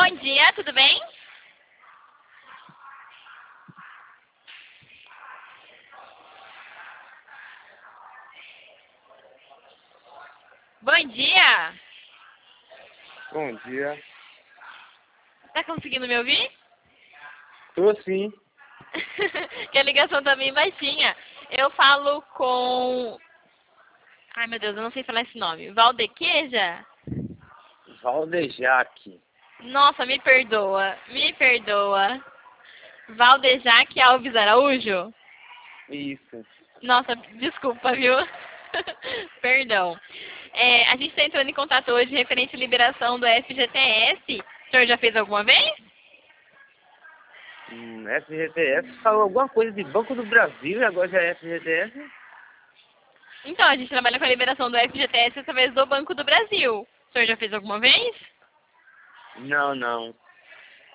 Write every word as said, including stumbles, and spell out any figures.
Bom dia, tudo bem? Bom dia! Bom dia. Tá conseguindo me ouvir? Tô sim. Que a ligação tá bem baixinha. Eu falo com... Ai, meu Deus, eu não sei falar esse nome. Valdequeja? Valdejaque. Nossa, me perdoa, me perdoa. Valdejaque Alves Araújo? Isso. Nossa, desculpa, viu? Perdão. É, a gente está entrando em contato hoje referente à liberação do F G T S. O senhor já fez alguma vez? Hum, F G T S falou alguma coisa de Banco do Brasil e agora já é F G T S? Então, a gente trabalha com a liberação do F G T S através do Banco do Brasil. O senhor já fez alguma vez? Não, não.